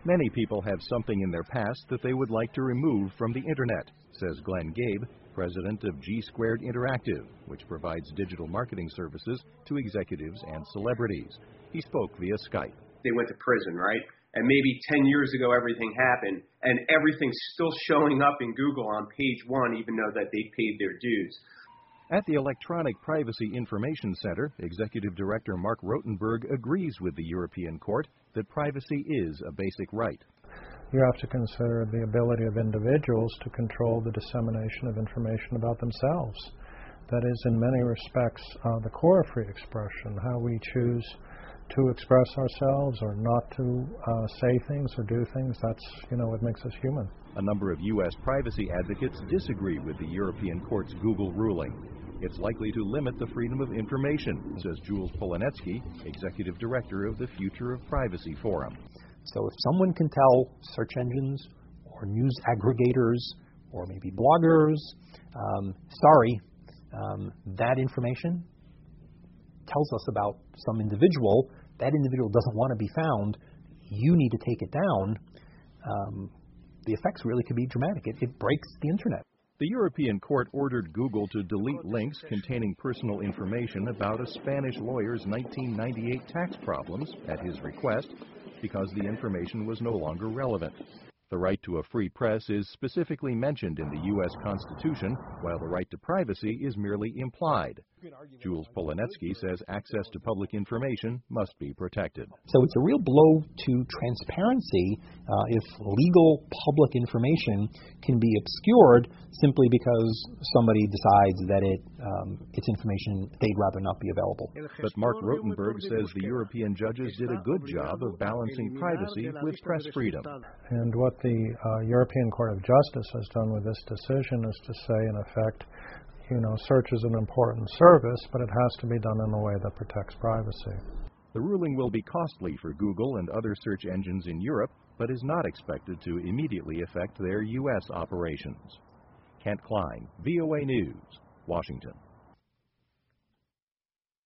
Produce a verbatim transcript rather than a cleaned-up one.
Many people have something in their past that they would like to remove from the Internet, says Glenn Gabe, president of G Squared Interactive, which provides digital marketing services to executives and celebrities. He spoke via Skype. They went to prison, right? And maybe ten years ago everything happened, and everything's still showing up in Google on page one, even though that they paid their dues. At the Electronic Privacy Information Center, Executive Director Mark Rotenberg agrees with the European Court that privacy is a basic right. You have to consider the ability of individuals to control the dissemination of information about themselves. That is, in many respects, uh, the core of free expression, how we choose to express ourselves or not to uh, say things or do things. That's, you know, what makes us human. A number of U S privacy advocates disagree with the European Court's Google ruling. It's likely to limit the freedom of information, says Jules Polonetsky, Executive Director of the Future of Privacy Forum. So if someone can tell search engines or news aggregators or maybe bloggers, um, sorry, um, that information tells us about some individual, that individual doesn't want to be found, you need to take it down, um, the effects really could be dramatic. It, it breaks the Internet. The European Court ordered Google to delete links containing personal information about a Spanish lawyer's nineteen ninety-eight tax problems at his request because the information was no longer relevant. The right to a free press is specifically mentioned in the U S Constitution, while the right to privacy is merely implied. Jules Polonetsky says access to public information must be protected. So it's a real blow to transparency uh, if legal public information can be obscured simply because somebody decides that it, um, it's information they'd rather not be available. But Mark Rotenberg says the European judges did a good job of balancing privacy with press freedom. And what the uh, European Court of Justice has done with this decision is to say, in effect, you know, search is an important service, but it has to be done in a way that protects privacy. The ruling will be costly for Google and other search engines in Europe, but is not expected to immediately affect their U S operations. Kent Klein, V O A News, Washington.